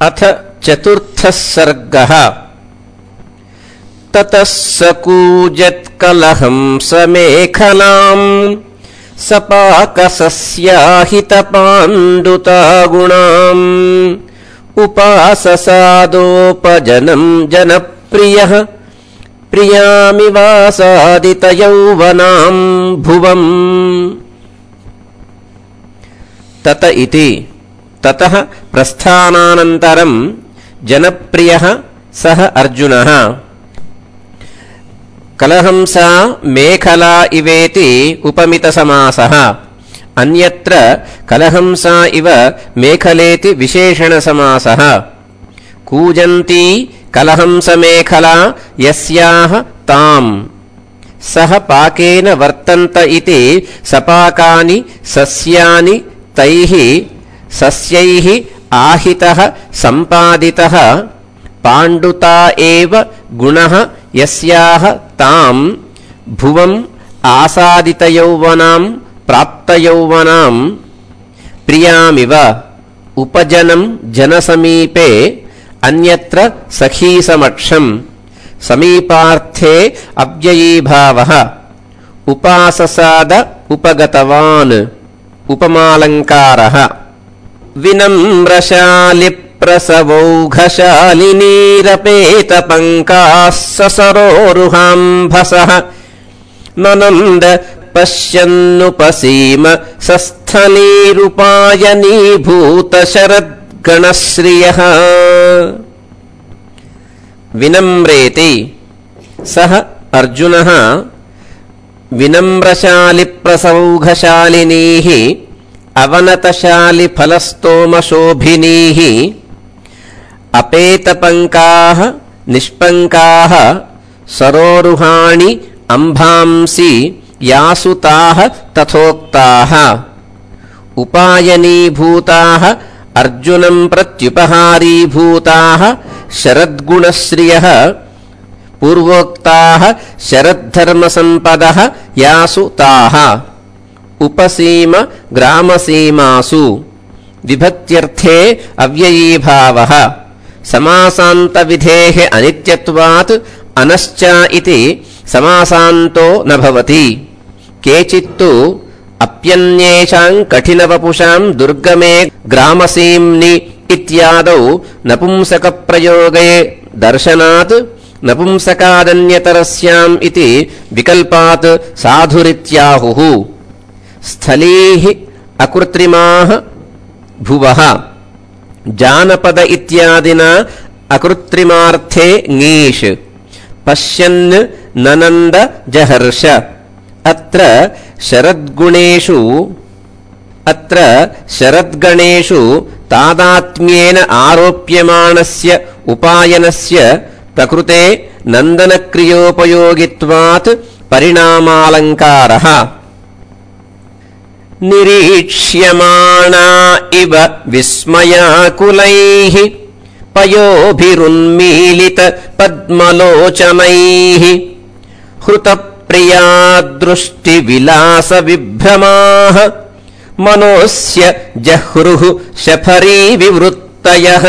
अथ चतुर्थः सर्गः। ततः सकूजत्कलहं समेखलाम् सपाकसस्याहितपाण्डुतागुणाम् उपाससादोपजनं जनप्रियः प्रियामिवासादितयौवनां भुवम्। तत इति ततः प्रस्थानानन्तरं जनप्रियः सः अर्जुनः कलहंसा मेखला इवेति उपमितसमासः। अन्यत्र कलहंसा इव मेखलेति विशेषणसमासः। कूजन्ती कलहंसमेखला यस्याः ताम् सह पाकेन वर्तन्त इति सपाकानि सस्यानि तैः सस्यैः आहितः सम्पादितः पाण्डुता एव गुणः यस्याः ताम् भुवम् आसादितयौवनां प्राप्तयौवनां प्रियामिव उपजनं जनसमीपे अन्यत्र सखीसमक्षं समीपार्थे अव्ययीभावः उपाससाद उपगतवान् उपमालङ्कारः। विनम्रशालिप्रसवौघशालिनीरपेतपङ्काः ससरोरुहाम्भसः ननन्द पश्यन्नुपसीम सस्थलीरुपायनीभूतशरद्गणश्रियः। विनम्रेति सः अर्जुनः विनम्रशालिप्रसौघशालिनीः अवनतशालिफलस्तोमशोभिनीः अपेतपङ्काः निष्पङ्काः सरोरुहाणि अंभांसि यासु ताः तथोक्ताः उपायनीभूताः अर्जुनं प्रत्युपहारीभूताः शरद्गुणश्रियः पूर्वोक्ताः शरद्धर्मसम्पदः यासु ताः उपसीम ग्रामसीमासु। विभक्त्यर्थे अव्ययीभावः समासान्तविधेः अनित्यत्वात् अनश्च इति समासान्तो न भवति। केचित्तु अप्यन्येषां कठिनवपुषां दुर्गमे ग्रामसीम्नि इत्यादौ नपुंसकप्रयोगे दर्शनात् नपुंसकादन्यतरस्याम् इति विकल्पात् साधुरित्याहुः। स्थलीः अकृत्रिमाः भुवः जानपद इत्यादिना अकृत्रिमार्थे ङीष्। पश्यन् ननन्द जहर्ष। अत्र शरद्गणेषु तादात्म्येन आरोप्यमाणस्य उपायनस्य प्रकृते नन्दनक्रियोपयोगित्वात् परिणामालङ्कारः। निरीक्ष्यमाणा इव विस्मयाकुलैः पयोभिरुन्मीलित पद्मलोचनैः हृतप्रिया दृष्टिविलासविभ्रमाः मनोस्य जह्रुः शफरी विवृत्तयः।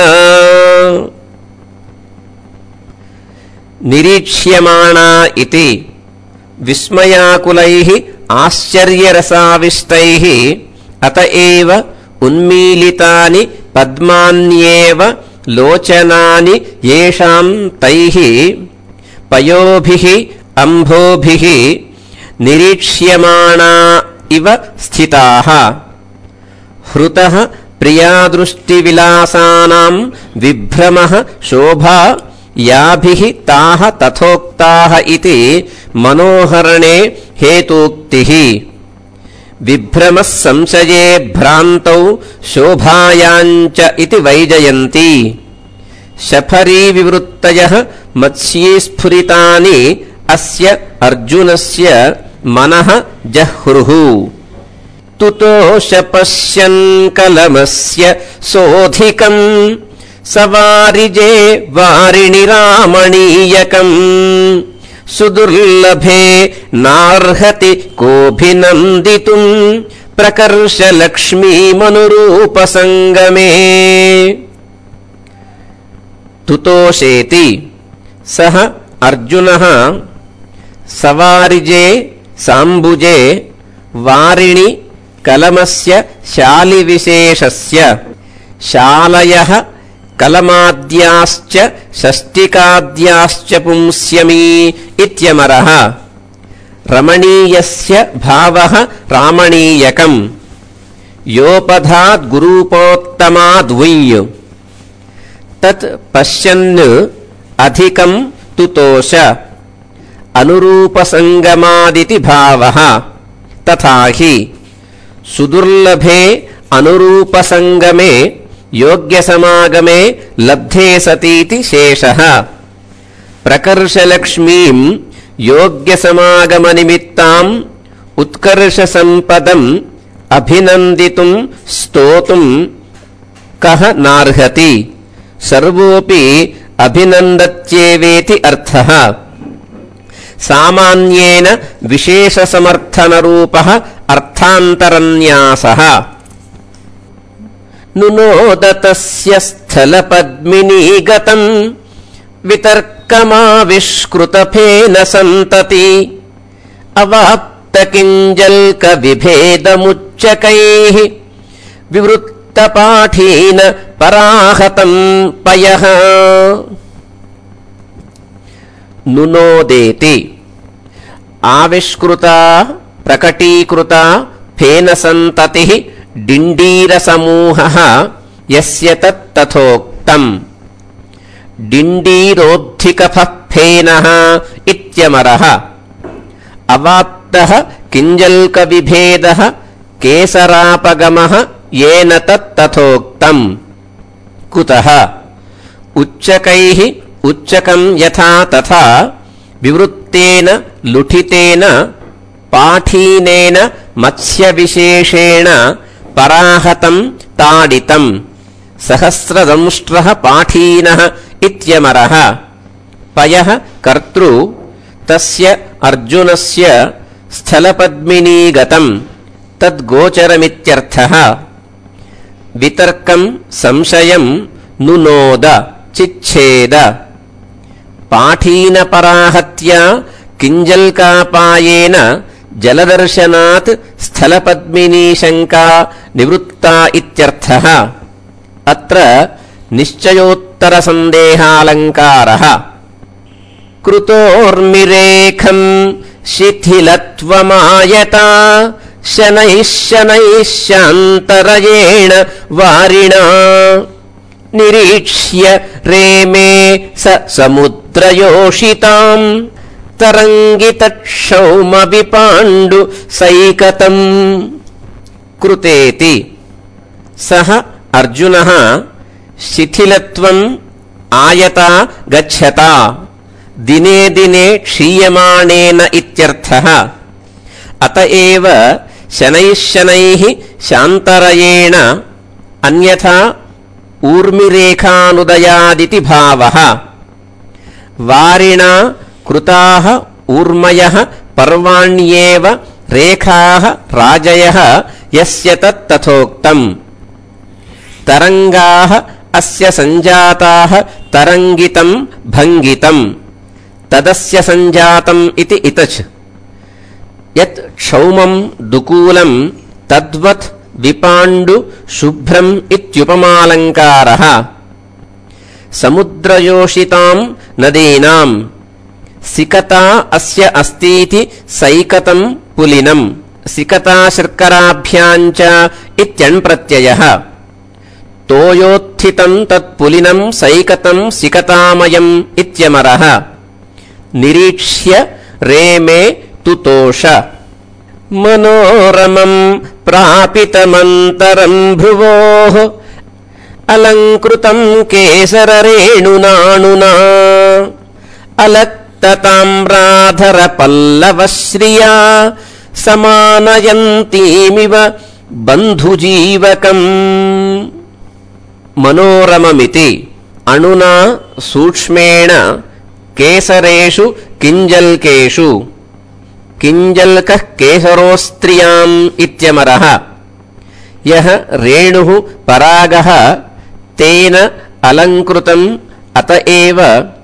निरीक्ष्यमाणा इति विस्मयाकुलैः आश्चर्यरसाविष्टैः अत एव उन्मीलितानि पद्मान्येव लोचनानि येषां तैः पयोभिः अम्भोभिः निरीक्ष्यमाणा इव स्थिताः। हृतः प्रियादृष्टिविलासानां विभ्रमः शोभा याभिः ताः तथोक्ताः इति मनोहरणे हेतूक्तिः। विभ्रमः संशये भ्रान्तौ शोभायाञ्च इति वैजयन्ती। शफरी विवृत्तयः मत्स्यीस्फुरितानि अस्य अर्जुनस्य मनः जह्रुः। तुतोष पश्यन् कलमस्य सोऽधिकम् सवारिजे वारिणि रामणीयकम् सुदुर्लभे नार्हति कोऽभिनन्दितुम् प्रकर्षलक्ष्मीमनुरूपसङ्गमे। तुतोषेति सः अर्जुनः सवारिजे साम्बुजे वारिणि कलमस्य शालिविशेषस्य शालयः कलमाद्याश्च षष्टिकाद्याश्च पुंस्यमी इत्यमरः रमणीयस्य भावः रामणीयकम् योपधाद् गुरूपोत्तमाद्वुञ् तत् पश्यन् अधिकं तुतोष अनुरूपसंगमादिति भावः तथा हि सुदुर्लभे अनुरूपसंगमे योग्यसमागमे लब्धे सतीति शेषः प्रकर्षलक्ष्मीं योग्यसमागमनिमित्ताम् उत्कर्षसम्पदम् अभिनन्दितुं स्तोतुं कः नार्हति सर्वोऽपि अभिनन्दत्येवेति अर्थः सामान्येन विशेषसमर्थनरूपः अर्थान्तरन्यासः नुनोदतस्य स्थलपद्मिनीगतम् वितर्कमाविष्कृतफेन सन्तति अवाप्तकिञ्जल्कविभेदमुच्चकैः विवृत्तपाठीन पराहतं पयः नुनोदेति आविष्कृता प्रकटीकृता फेनसन्ततिः डिण्डीरसमूहः यस्य तत्तथोक्तम् डिण्डीरोद्धिकफः फेनः इत्यमरः अवाप्तः किञ्जल्कविभेदः केसरापगमः येन तत्तथोक्तम् कुतः उच्चकैः उच्चकं यथा तथा विवृत्तेन लुठितेन पाठीनेन मत्स्यविशेषेण पराहतं ताडितं सहस्रदंष्ट्रः पाठीनः इत्यमरः पयः कर्तृ तस्य अर्जुनस्य स्थलपद्मिनीगतं तद्गोचरमित्यर्थः वितर्कं संशयं नुनोद चिच्छेद पाठीनपराहत्या किञ्जल्कापायेन जलदर्शनात् स्थलपद्मिनीशङ्का निवृत्ता इत्यर्थः अत्र निश्चयोत्तरसन्देहालङ्कारः कृतोर्मिरेखं शिथिलत्वमायता शनैः शनैः शान्तरयेण वारिणा निरीक्ष्य रेमे स समुद्रयोषिताम् तरङ्गितक्षौमविपाण्डु सैकतम् कृतेति सः अर्जुनः शिथिलत्वम् आयता गच्छता दिने दिने क्षीयमाणेन इत्यर्थः अत एव शनैः शनैः शान्तरयेण अन्यथा ऊर्मिरेखानुदयादिति भावः वारिणा कृताः ऊर्मयः पर्वाण्येव रेखाः राजयः यस्य तत्तथोक्तम् तरङ्गाः अस्य सञ्जाताः तरङ्गितं भङ्गितं तदस्य सञ्जातम् इति इतच् यत् क्षौमं दुकूलं तद्वत् विपाण्डु शुभ्रम् इत्युपमालङ्कारः समुद्रयोषितां नदीनां सिकता अस्य अस्तीति सैकतं पुलिनं सिकता शर्कराभ्याञ्च इत्यण्प्रत्ययः तोयोत्थितं तत्पुलिनं सैकतं सिकतामयम् इत्यमरः निरीक्ष्य रेमे तुतोष मनोरमं प्रापितमन्तरं भ्रुवोः अलङ्कृतं केसररेणुनाणुना अलत्तताम्राधरपल्लवश्रिया समानयन्तीमिव बन्धुजीवकम् मनोरममिति अणुना सूक्ष्मेण केसरेषु किञ्जल्केषु किञ्जल्कः केसरोस्त्रियाम् इत्यमरः यः रेणुः परागः तेन अलङ्कृतम् అత ఏవ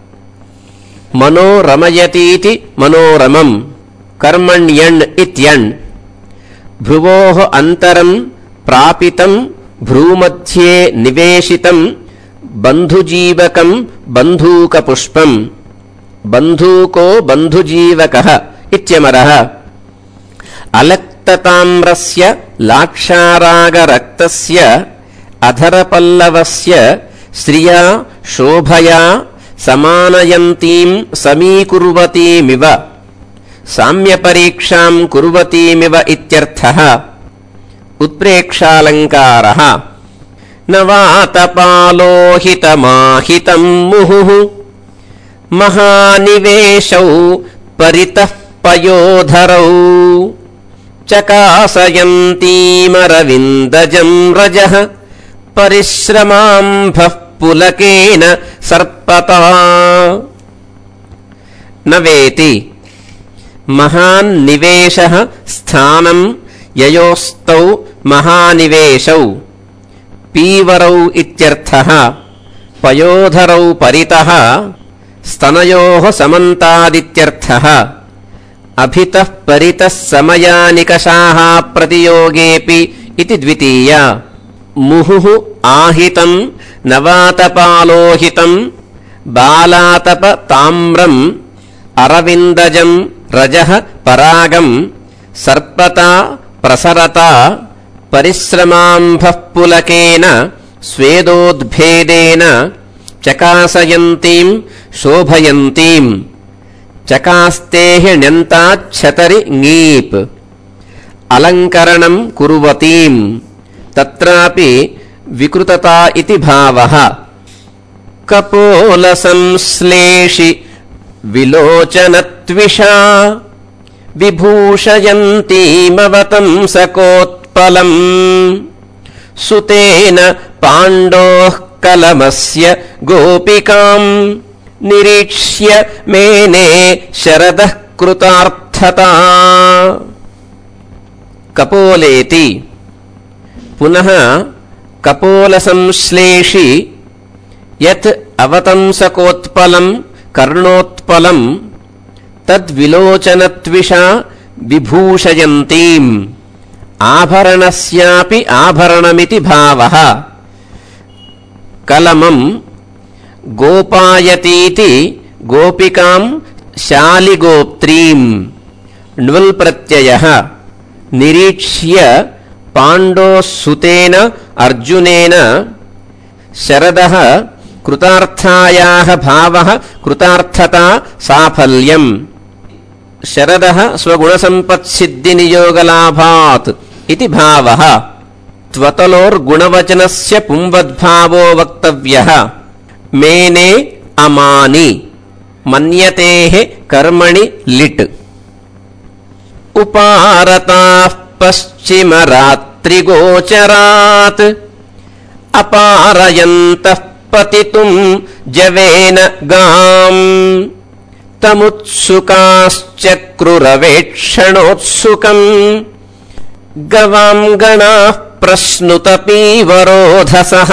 మనోరమయతీతి మనోరమం కర్మణ్యణ్ ఇత్యణ్ భ్రువోః అంతరం ప్రాపితం భ్రూమధ్యే నివేశితం బంధుజీవకం బంధూకపుష్పం బంధూకో బంధుజీవకః ఇత్యమరః అలక్తతామ్రస్య లాక్షారాగరక్తస్య అధరపల్లవస్య శ్రియా శోభయా సమానయంతీం సమీకుర్వతీమివ సామ్యపరీక్షాం కుర్వతీమివ ఇత్యర్థః ఉత్ప్రేక్షాలంకారః నవాతపాలోహితమాహితం ముహుః మహానివేశౌ పరితః పయోధరౌ చకాసయంతీమరవిందజం రజః పరిశ్రమాంభః పులకేన సర్పతా నవేతి మహాన్నివేశః స్థానం యయోస్తౌ మహానివేశౌ పీవరౌ ఇత్యర్థః పయోధరౌ పరితః స్తనయోః సమంతాదిత్యర్థః అభితః పరితః సమయానికషాః ప్రతియోగేపి ఇతి ద్వితీయ ముహుః ఆహితం నవాతపాలోహితం బాలాతప తామ్రం అరవిందజం రజః పరాగం సర్పతా ప్రసరతా పరిశ్రమాంభః పులకేన స్వేదోద్భేదేన చకాసయంతీం శోభయంతీం చకాస్తేః ణ్యంతాచ్ఛతరి ङीप् అలంకరణం కుర్వతీం తత్రాపి వికృతతా ఇతి భావః కపోల సంశ్లేషి విలోచనత్విషా విభూషయంతీమవతంసకోత్పలం సుతేన పాండోః కలమస్య గోపికాం నిరీక్ష్య మేనే శరదః కృతార్థతా కపోలేతి పునః కపోల సంశ్లేషి యత్ అవతంసకోత్పలం కర్ణోత్పలం తద్విలోచనత్విషా విభూషయంతీం ఆభరణస్యాపి ఆభరణమితి భావః కలమం గోపాయతీతి గోపికాం శాలిగోప్త్రీం ణ్వల్ ప్రత్యయః నిరీక్ష్య పాండోస్సుతేన అర్జునేన శరదః కృతార్థాయాః భావః కృతార్థతా సాఫల్యం శరదః స్వగుణసంపత్సిద్ధినియోగలాభాత్ ఇతి భావః త్వతలోర్గుణవచనస్య పుంవద్భావో వక్తవ్యః మేనే అమాని మన్యతేః కర్మణి లిట్ ఉపారతాః పశ్చిమరాత్రిగోచరాత్ అపారయంతః పతితుం జవేన గాం తముత్సుకాశ్చక్రురవేక్షణోత్సుకం గవాం గణాః ప్రశ్నుత పీవరోధసః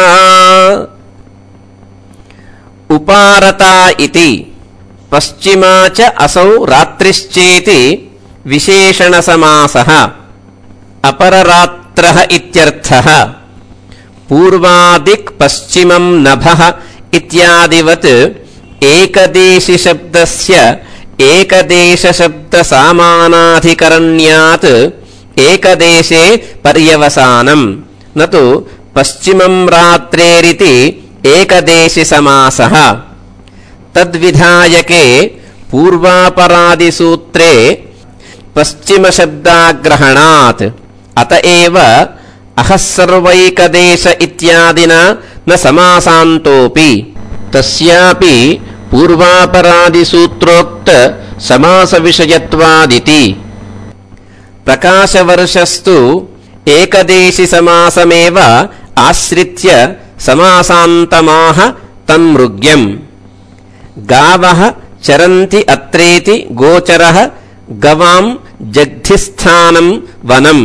ఉపారతా ఇతి పశ్చిమా చ అసౌ రాత్రిశ్చేతి విశేషణ సమాసః అపరరాత్రః ఇత్యర్థః పూర్వాదిక్ పశ్చిమం నభః ఇత్యాదివత్ ఏకదేశి శబ్దస్య ఏకదేశ శబ్ద సామానాధికరణ్యాత్ ఏకదేశే పర్యవసానం నతు పశ్చిమం రాత్రేరితి ఏకదేశి సమాసః తద్విధాయకే పూర్వాపరాది సూత్రే పశ్చిమ శబ్దాగ్రహణాత్ అత ఏవ అహస్సర్వైకదేశ ఇత్యాదినా న సమాసాంతోపి తస్యాపి పూర్వాపరాది సూత్రోక్త సమాస విషయత్వాదితి ప్రకాశవర్షస్తు ఏకదేశి సమాసమేవ ఆశ్రిత్య సమాసాంతమాహ తన్మృగ్యం గావః చరంతి అత్రేతి గోచరః గవాం జగ్ధిస్థానం వనం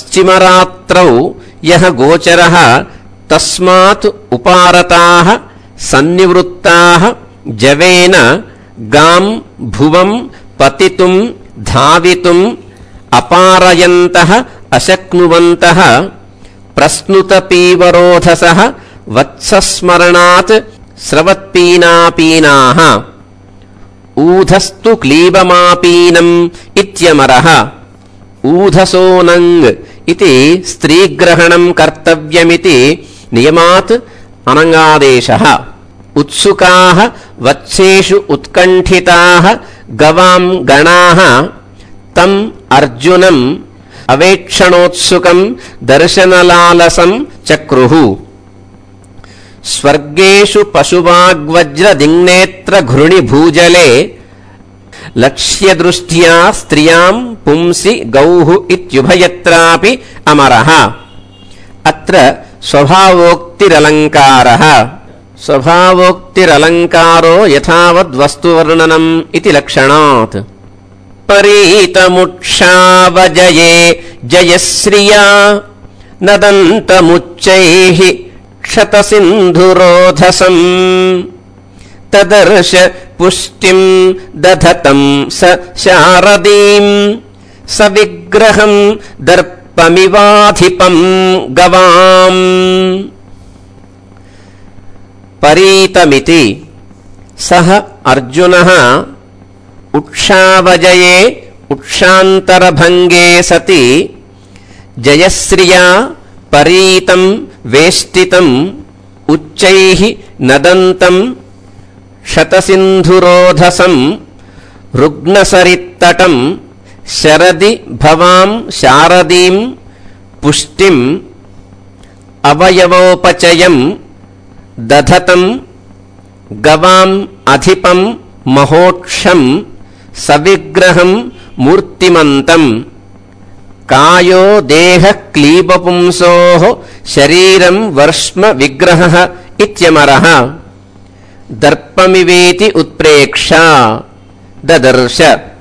పశ్చిమరాత్రౌ యః గోచరః తస్మాత్ ఉపారతాః సన్నివృత్తాః జవేన గాం భువం పతితుం ధావితుం అపారయంతః అశక్నువంతః ప్రస్నుత పీవరోధసః వత్సస్మరణాత్ స్రవత్పీనాపీనాః ఊధస్తు క్లీబమాపీనం ఇత్యమరః ఊధసోనంగ్ ఇతి స్త్రీగ్రహణం కర్తవ్యమితి నియమాత్ అనంగాదేశః ఉత్సుకాః వత్సేషు ఉత్కంఠితాః గవాం గణాః తం అర్జునం అవేక్షణోత్సుకం దర్శనలాలసం చక్రుః స్వర్గేషు పశువాగ్వజ్ర దిగ్నేత్ర ఘృణి భూజలే లక్ష్యదృష్ట్యా స్త్రియాం పుంసి గౌః ఇత్యుభయత్రాపి అమరః. అత్ర స్వభావోక్తిరలంకారః. స్వభావోక్తిరలంకారో యథావద్వస్తువర్ణనం ఇతి లక్షణాత్. పరీతముక్షావజయే జయశ్రియా నదంతముచ్చైః క్షతసింధురోధసం తదర్శ పుష్టిం దధతం స శారదీం సవిగ్రహం దర్పమివాధిపం గవాం. పరీతమితి సహ అర్జునః ఉక్షావజయే ఉక్షాంతరభంగే సతి జయశ్రియా పరీతం వేష్టితం ఉచ్చైః నదంతం శతసింధురోధసం రుగ్నసరిత్తటం శరది భవాం శారదీం పుష్టిం అవయవోపచయం దధతం గవాం అధిపం మహోక్షం సవిగ్రహం మూర్తిమంతం. కాయో దేహ క్లీబపుంసోః శరీరం వర్ష్మ విగ్రహః ఇత్యమరః. దర్పమివేతి ఉత్ప్రేక్ష దదర్శ.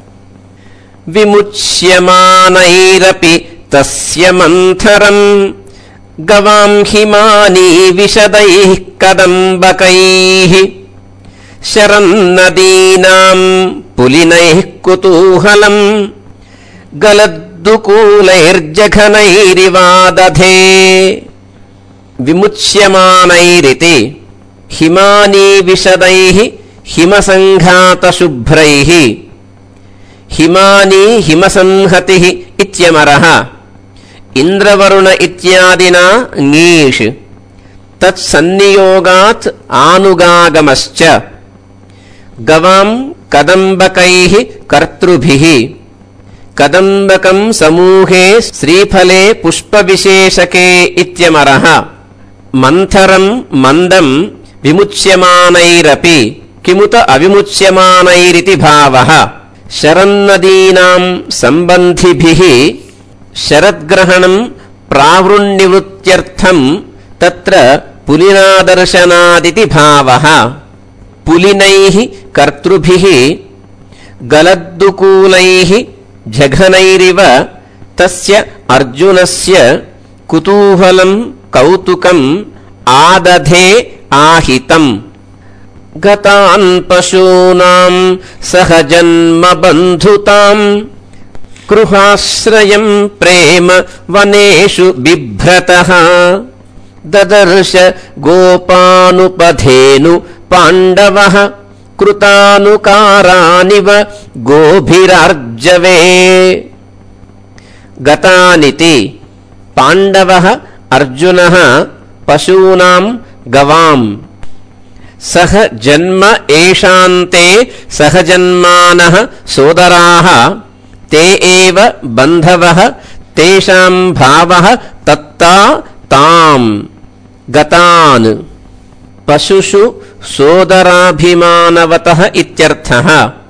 విముచ్యమానైరపి తస్య మంథరం గవాం హిమానీ విశదైః కదంబకైః శరన్నదీనాం పులినైః కుతూహలం గలద్దుకూలైర్జఘనైరివాదధే. విముచ్యమానైరితి హిమానీ విశదైః హిమసంఘాతశుభ్రైః. హిమానీ హిమసంహతిః ఇత్యమరః. ఇంద్రవరుణ ఇత్యాదినా ङीष् తత్సన్నియోగాత్ ఆనుగాగమశ్చ. గవాం కదంబకైః కర్తృభిః. కదంబకం సమూహే శ్రీఫలే పుష్పవిశేషకే ఇత్యమరః. మంథరం మందం విముచ్యమానైరపి కిముత అవిముచ్యమానైరితి భావః. శరన్నదీనాం సంబంధిభిః శరద్గ్రహణం ప్రావృణ్నివృత్త్యర్థం తత్ర పులినాదర్శనాదితి భావః. పులినైః కర్తృభిః గలద్దుకూలైః జఘనైరివ తస్య అర్జునస్య కుతూహలం కౌతుకం ఆదధే ఆహితం. గతాన్ పశూనాం సహజన్మ బంధుతాం గృహాశ్రయం ప్రేమ వనేషు బిభ్రతః. దదర్శ గోపానుపధేను పాండవః కృతానుకారానివ గోభిరార్జవే. గతానితి పాండవః అర్జునః పశూనాం గవాం సహ జన్మ ఏషాంతే సహజన్మానః సోదరాః తే ఏవ బంధవః తేషాం భావః తత్తా తాం. గతాన్ పశుషు సోదరాభిమానవతః ఇత్యర్థః.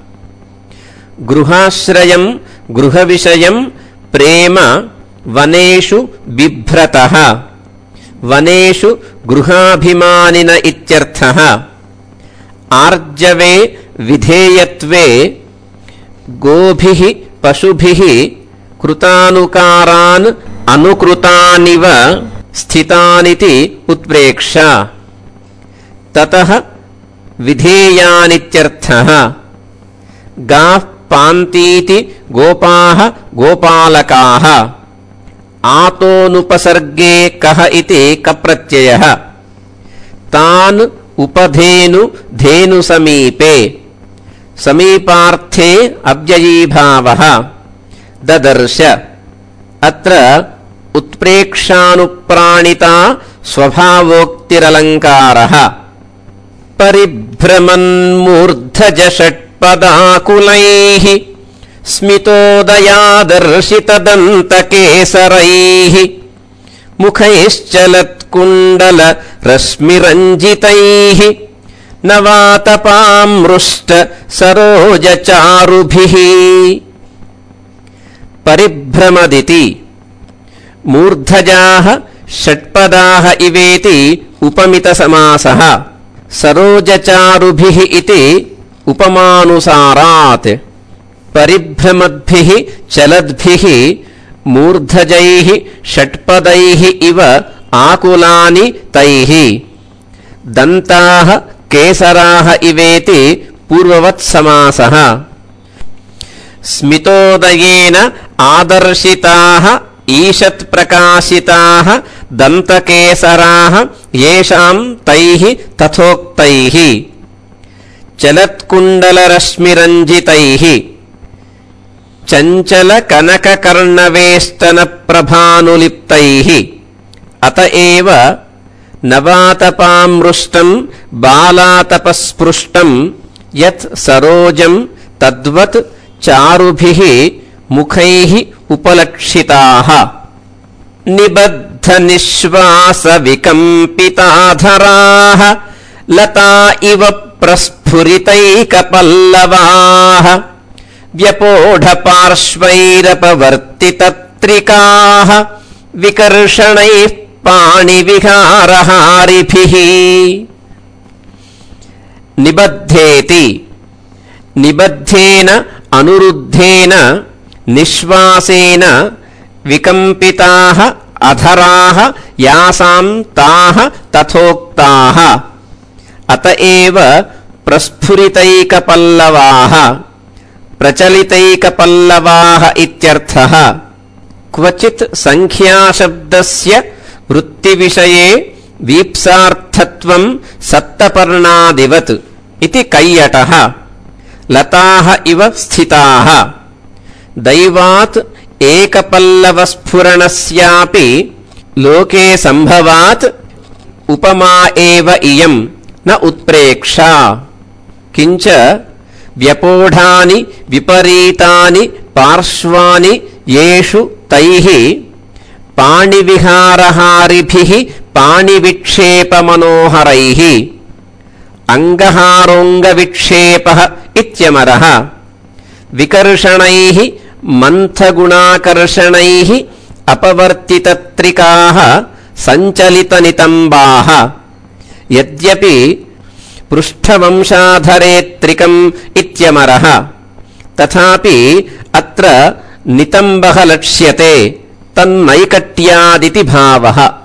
గృహాశ్రయం గృహవిషయం ప్రేమ వనేషు బిభ్రతః. వనేషు గృహాభిమానిన ఇత్యర్థః. ఆర్జవే విధేయత్వే గోభిః పశుభిః కృతానుకారాన్ అనుకృతానివ స్థితానితి ఉత్ప్రేక్ష. ततः विधेयानित्यर्थः। गाः पान्तीति गोपाः गोपालकाः। आतोनुपसर्गे कः इति कप्रत्ययः। तान् उपधेनु धेनुसमीपे। समीपार्थे अव्ययीभावः। ददर्श अत्र उत्प्रेक्षानुप्राणिता स्वभावोक्तिरलङ्कारः। परिभ्रमन्मूर्धजषट्पदाकुलैः स्मितोदयादर्शितदन्तकेसरैः मुखैश्चलत्कुण्डलरश्मिरञ्जितैः नवातपामृष्ट सरोजचारुभिः। परिभ्रमदिति मूर्धजाः षट्पदाः इवेति उपमितसमासः। सरोजचारुभिः इति उपमानुसारात्। परिभ्रमद्भिः चलद्भिः मूर्धजैः षट्पदैः इव आकुलानि तैः। दन्ताः केसराः इवेति पूर्ववत्समासः। स्मितोदयेन आदर्शिताः ईषत्प्रकाशिताः दन्तकेसराः येषां तैः तथोक्तैः। चलत्कुण्डलरश्मिरञ्जितैः चञ्चलकनककर्णवेष्टनप्रभानुलिप्तैः। अत एव नवातपामृष्टं बालातपस्पृष्टं यत् सरोजं तद्वत् चारुभिः मुखैः उपलक्षिताः। निबद्धनिश्वासविकम्पिताधराः लता इव प्रस्फुरितैकपल्लवाः व्यपोढपार्श्वैरपवर्तितत्रिकाः विकर्षणैः पाणिविहारहारिभिः। निबद्धेति निबद्धेन अनुरुद्धेन निश्वासेन विकम्पिताः अधराः यासां ताः तथोक्ताः। अत एव प्रस्फुरितैकपल्लवाः प्रचलितैकपल्लवाः इत्यर्थः। क्वचित् संख्याशब्दस्य वृत्तिविषये वीप्सार्थत्वं सप्तपर्णादिवत् इति कैयटः। लताः इव स्थिताः। दैवात् एकपल्लवस्फुरणस्यापि लोके संभवात् उपमा एव इयं न उत्प्रेक्षा। किञ्च व्यपोढानि विपरीतानि पार्श्वानि येषु तैः पाणिविहारहारिभिः पाणिविक्षेपमनोहरैः। अङ्गहारोङ्गविक्षेपः इत्यमरः। विकर्षणैः मन्थगुणाकर्षणैः अपवर्तितत्रिकाः सञ्चलितनितम्बाः। यद्यपि पृष्ठवंशाधरेत्रिकम् इत्यमरः तथापि अत्र नितम्बः लक्ष्यते तन्नैकट्यादिति भावः।